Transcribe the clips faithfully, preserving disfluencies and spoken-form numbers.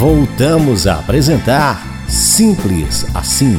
Voltamos a apresentar Simples Assim.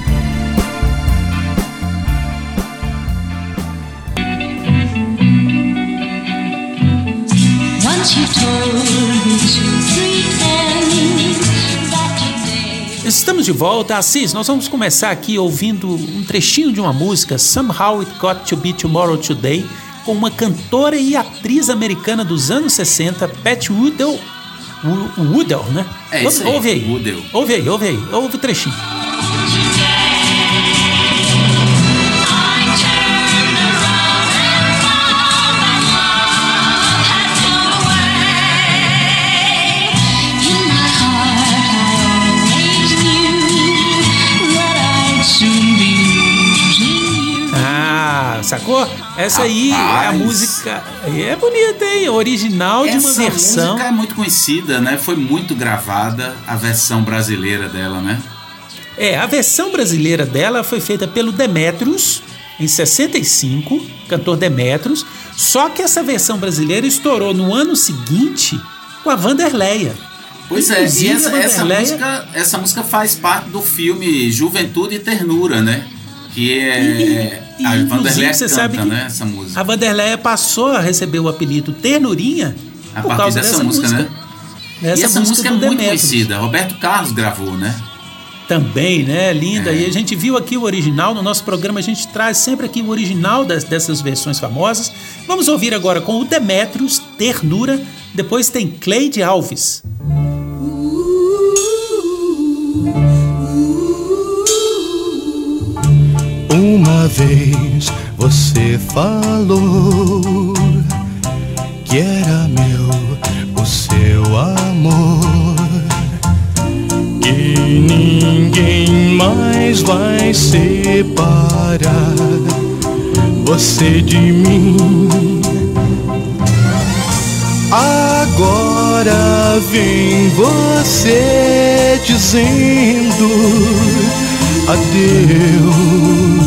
Estamos de volta. Assis, nós vamos começar aqui ouvindo um trechinho de uma música, Somehow It Got to Be Tomorrow Today, com uma cantora e atriz americana dos anos sessenta, Pat Woodell. Woodell, né? É isso aí. Ouve aí. Woodell. Ouve aí, ouve aí. Ouve o trechinho. Sacou? Essa aí Rapaz. é a música. É bonita, hein? Original de uma versão. Essa música é muito conhecida, né? Foi muito gravada a versão brasileira dela, né? É, a versão brasileira dela foi feita pelo Demetrius em sessenta e cinco, cantor Demetrius. Só que essa versão brasileira estourou no ano seguinte com a Vanderleia. Pois é, e essa, essa, música, essa música faz parte do filme Juventude e Ternura, né? Que é. E, e, a Vanderleia você canta, sabe que né, essa música. A Vanderleia passou a receber o apelido Ternurinha a por partir causa dessa, dessa música, música, né? Essa e essa música, música é muito Demetrius. conhecida. Roberto Carlos gravou, né? Também, né? Linda. É. E a gente viu aqui o original. No nosso programa a gente traz sempre aqui o original das, dessas versões famosas. Vamos ouvir agora com o Demetrius, Ternura. Depois tem Cleide Alves. Uma vez você falou que era meu o seu amor, que ninguém mais vai separar você de mim. Agora vem você dizendo adeus.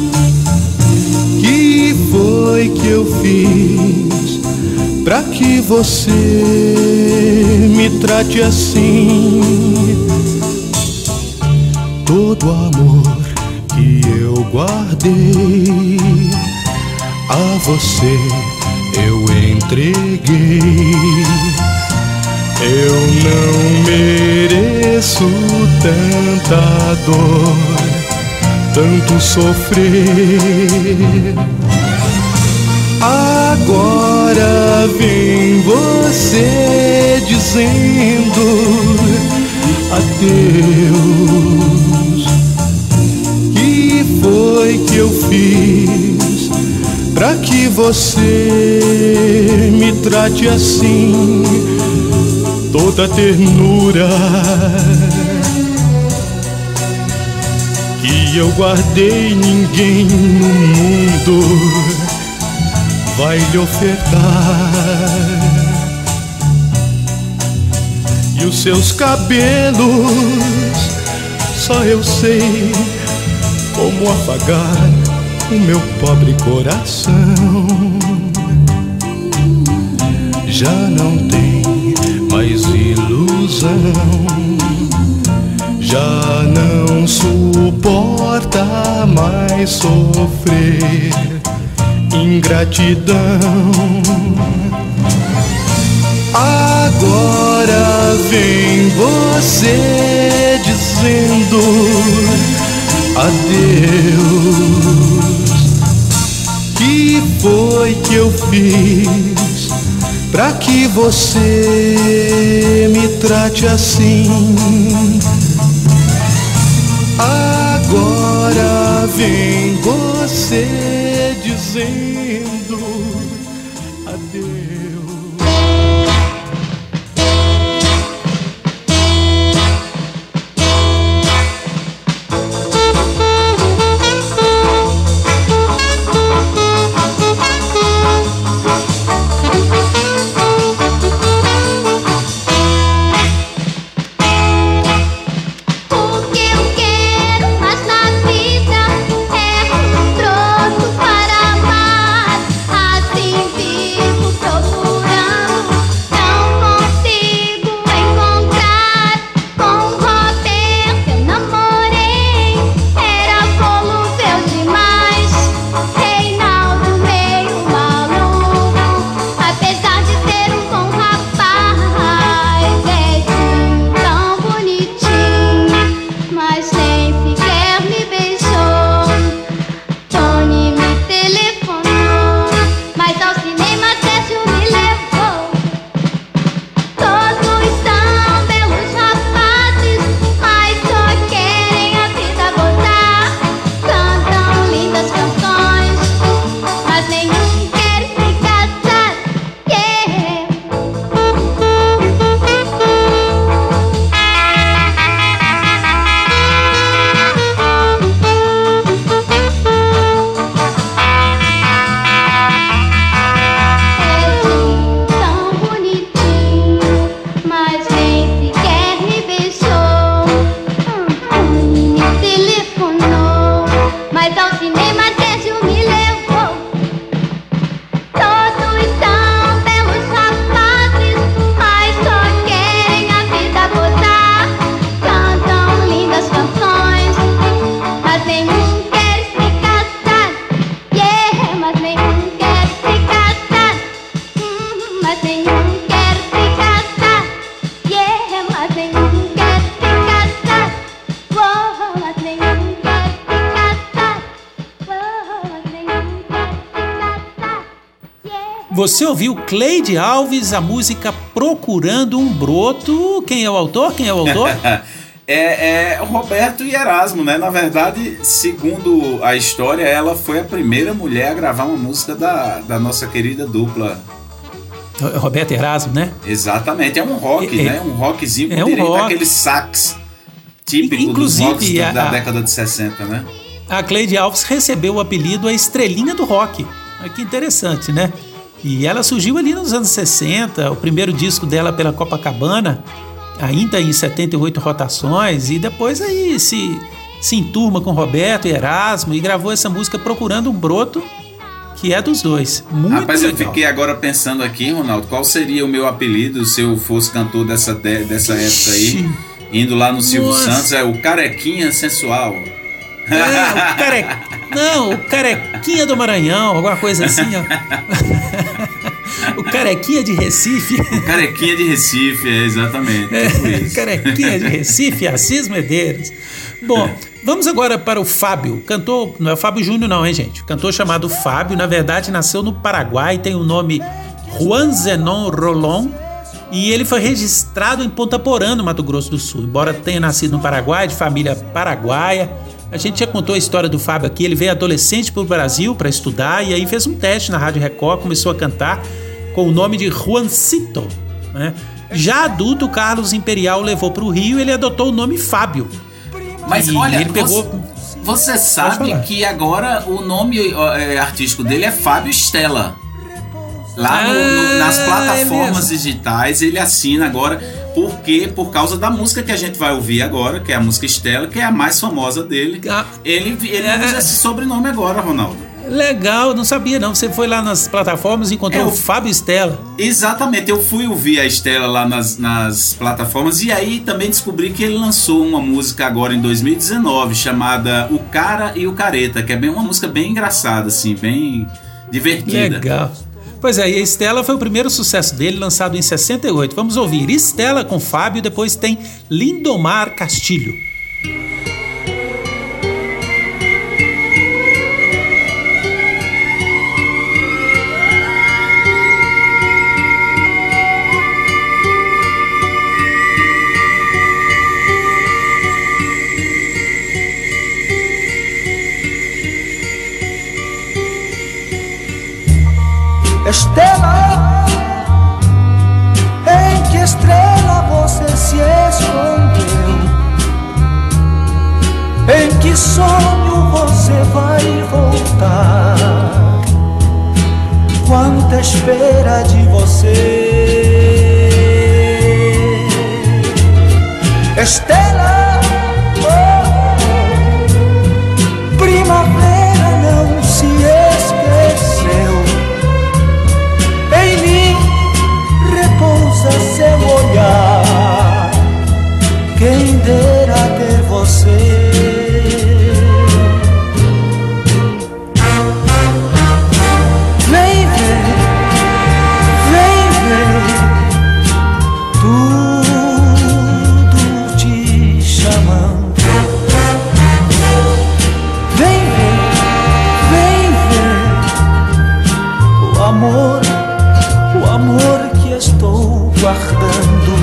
Que foi que eu fiz pra que você me trate assim? Todo amor que eu guardei a você eu entreguei. Eu não mereço tanta dor, tanto sofrer. Agora vem você dizendo adeus. Que foi que eu fiz pra que você me trate assim? Toda ternura que eu guardei, ninguém no mundo vai lhe ofertar. E os seus cabelos, só eu sei como afagar o meu pobre coração. Já não tem mais ilusão, já não suporta mais sofrer ingratidão. Agora vem você dizendo adeus. Que foi que eu fiz pra que você me trate assim? Agora vem você dizendo adeus. Pronto para amar, assim vivo procurando. Você ouviu Cleide Alves, a música Procurando um Broto. Quem é o autor? Quem é o autor? É, é o Roberto e Erasmo, né? Na verdade, segundo a história, ela foi a primeira mulher a gravar uma música da, da nossa querida dupla. Roberto e Erasmo, né? Exatamente, é um rock, é, né? Um rockzinho com é um direito rock. àquele sax típico Inclusive, dos rocks a, da década de sessenta, né? A Cleide Alves recebeu o apelido a Estrelinha do Rock. Olha que interessante, né? E ela surgiu ali nos anos sessenta, o primeiro disco dela pela Copacabana, ainda em setenta e oito rotações, e depois aí se, se enturma com Roberto e Erasmo e gravou essa música Procurando um Broto, que é dos dois. Muito Rapaz, legal. Eu fiquei agora pensando aqui, Ronaldo, qual seria o meu apelido se eu fosse cantor dessa, dessa época aí, indo lá no Silvio Nossa. Santos, é o Carequinha Sensual. É, o care... Não, o Carequinha do Maranhão, alguma coisa assim, ó. O Carequinha de Recife. O Carequinha de Recife, é, exatamente. É, tipo isso. Carequinha de Recife, Assis Medeiros. Bom, vamos agora para o Fábio. Cantor, não é o Fábio Júnior não, hein, gente? O cantor chamado Fábio, na verdade, nasceu no Paraguai, tem o nome Juan Zenon Rolón, e ele foi registrado em Ponta Porã, no Mato Grosso do Sul. Embora tenha nascido no Paraguai, de família paraguaia, a gente já contou a história do Fábio aqui. Ele veio adolescente para o Brasil para estudar e aí fez um teste na Rádio Record, começou a cantar com o nome de Juancito, né? Já adulto, Carlos Imperial levou para o Rio e ele adotou o nome Fábio. Mas e olha, ele pegou... você, você sabe que agora o nome é, artístico dele é Fábio Stella. Lá no, ah, no, nas plataformas é digitais ele assina agora. Por quê? Por causa da música que a gente vai ouvir agora, que é a música Stella, que é a mais famosa dele. Ah, ele ele é, usa esse sobrenome agora, Ronaldo. Legal, não sabia não. Você foi lá nas plataformas e encontrou é, o Fábio Stella. Exatamente, eu fui ouvir a Stella lá nas, nas plataformas e aí também descobri que ele lançou uma música agora em dois mil e dezenove chamada O Cara e o Careta, que é bem, uma música bem engraçada, assim, bem divertida. Legal. Pois é, e a Stella foi o primeiro sucesso dele, lançado em sessenta e oito. Vamos ouvir Stella com Fábio, depois tem Lindomar Castilho. Estela, em que estrela você se escondeu? Em que sonho você vai voltar? Quanta espera de você, Estela, oh, primavera não se esqueceu. Em mim repousa seu olhar, quem dera ter você. Vem ver, vem ver, tudo te chamando. Vem ver, vem ver o amor, o amor que estou guardando.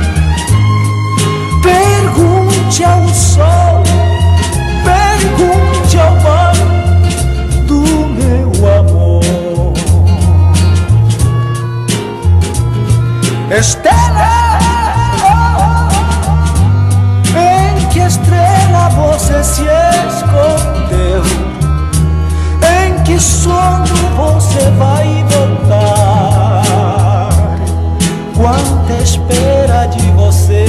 Pergunte ao sol, pergunte ao mar do meu amor. Estela, em que estrela você se escondeu? Em que sonho você vai voltar? Quanta espera de você,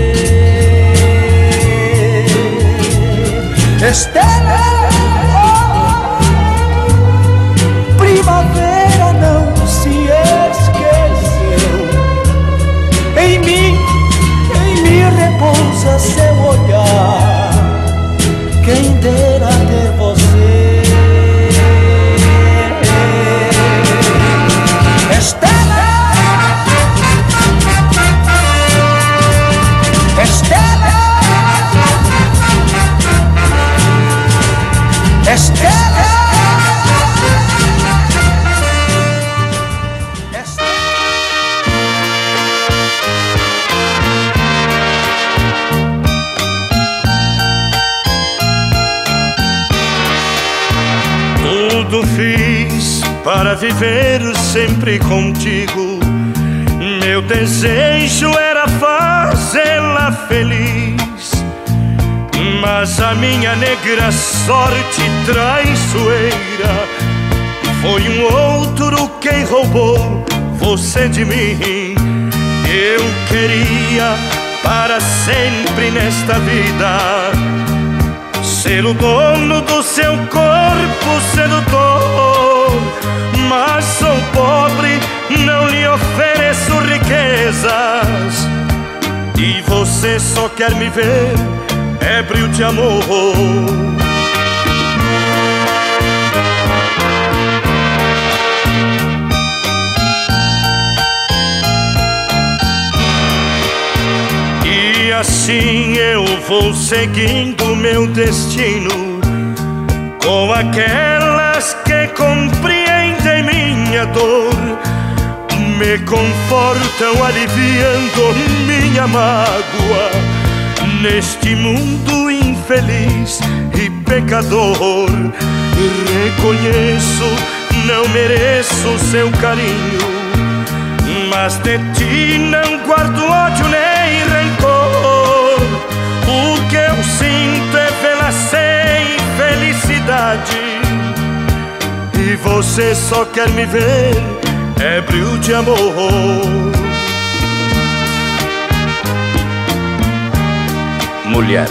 Estela, oh, primavera não se esqueceu. Em mim, em mim repousa seu olhar, quem dera ter você. Estela, Estela, para viver sempre contigo. Meu desejo era fazê-la feliz, mas a minha negra sorte traiçoeira foi um outro quem roubou você de mim. Eu queria para sempre nesta vida ser o dono do seu corpo sedutor, mas sou pobre, não lhe ofereço riquezas, e você só quer me ver ébrio de amor. E assim eu vou seguindo meu destino, com aquelas que compreendem minha dor, me confortam aliviando minha mágoa. Neste mundo infeliz e pecador, reconheço, não mereço seu carinho, mas de ti não guardo ódio nem rancor. O que eu sinto é vê-la sem felicidade, e você só quer me ver ébrio de amor. Mulher,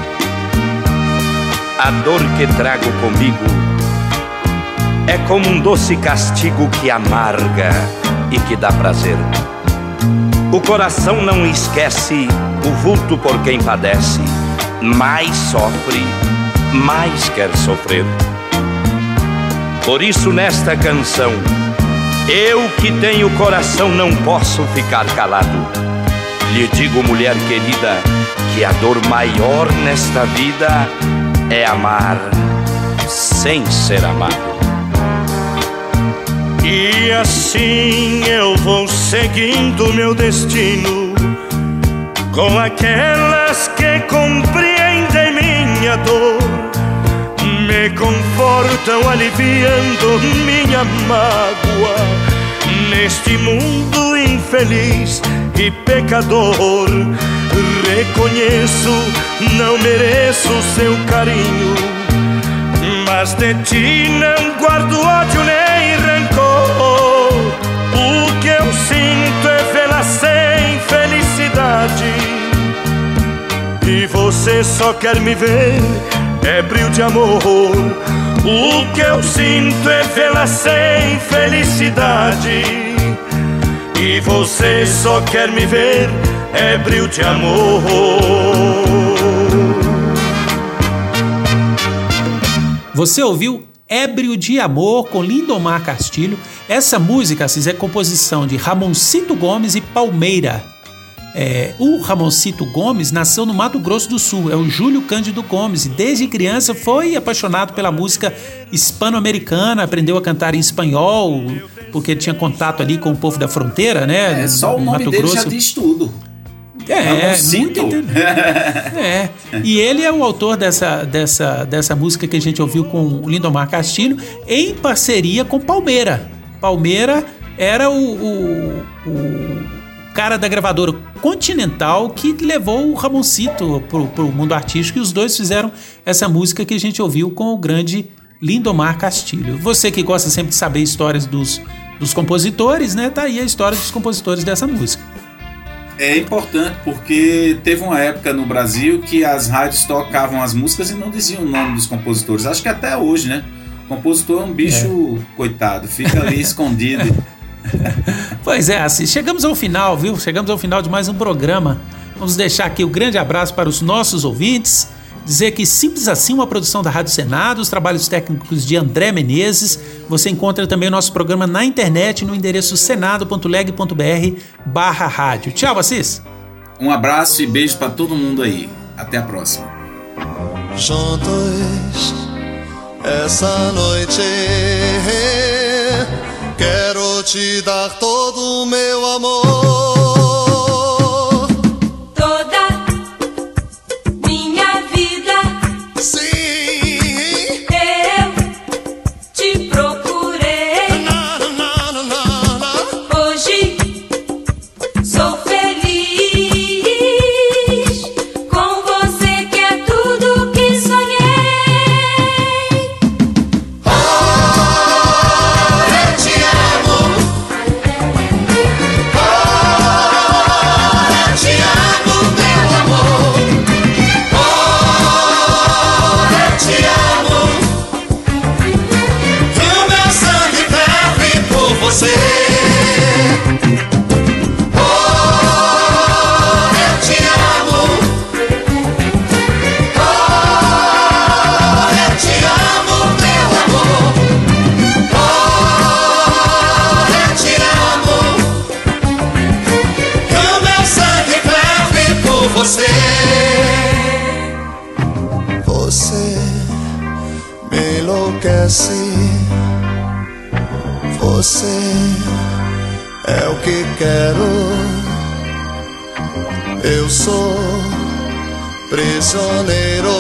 a dor que trago comigo é como um doce castigo que amarga e que dá prazer. O coração não esquece o vulto por quem padece, mais sofre, mais quer sofrer. Por isso nesta canção, eu que tenho coração não posso ficar calado. Lhe digo, mulher querida, que a dor maior nesta vida é amar sem ser amado. E assim eu vou seguindo meu destino, com aquelas que compreendem minha dor, me confortam aliviando minha mágoa. Neste mundo infeliz e pecador, reconheço, não mereço seu carinho, mas de ti não guardo ódio nem rancor. O que eu sinto é vê-la sem felicidade, e você só quer me ver ébrio de amor. O que eu sinto é vê-la sem felicidade, e você só quer me ver ébrio de amor. Você ouviu Ébrio de Amor com Lindomar Castilho. Essa música, Assis, é composição de Ramoncito Gomes e Palmeira. É, o Ramoncito Gomes nasceu no Mato Grosso do Sul, é o Júlio Cândido Gomes, e desde criança foi apaixonado pela música hispano-americana, aprendeu a cantar em espanhol, porque tinha contato ali com o povo da fronteira, né? É, só o nome Mato dele Grosso. já diz tudo. É, muito é. E ele é o autor dessa, dessa, dessa música que a gente ouviu com o Lindomar Castilho, em parceria com Palmeira. Palmeira era o, o, o cara da gravadora Continental que levou o Ramoncito pro, pro mundo artístico, e os dois fizeram essa música que a gente ouviu com o grande Lindomar Castilho. Você que gosta sempre de saber histórias dos, dos compositores, né? Tá aí a história dos compositores dessa música. É importante porque teve uma época no Brasil que as rádios tocavam as músicas e não diziam o nome dos compositores. Acho que até hoje, né? O compositor é um bicho, é. coitado, fica ali escondido. Pois é, assim, chegamos ao final, viu? Chegamos ao final de mais um programa. Vamos deixar aqui um grande abraço para os nossos ouvintes. Dizer que Simples Assim, uma produção da Rádio Senado, os trabalhos técnicos de André Menezes. Você encontra também o nosso programa na internet no endereço senado ponto leg ponto br barra rádio. Tchau, Assis. Um abraço e beijo para todo mundo aí. Até a próxima. Juntos essa noite quero te dar todo o meu amor. Sim, eu te procurei. assim. Você é o que quero. Eu sou prisioneiro,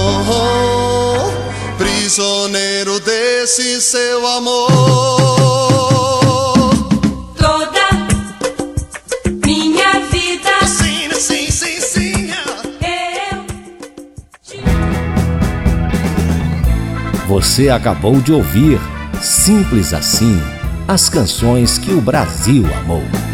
prisioneiro desse seu amor. Toda minha vida, sim, sim, sim, sim. eu te... Você acabou de ouvir Simples Assim, as canções que o Brasil amou.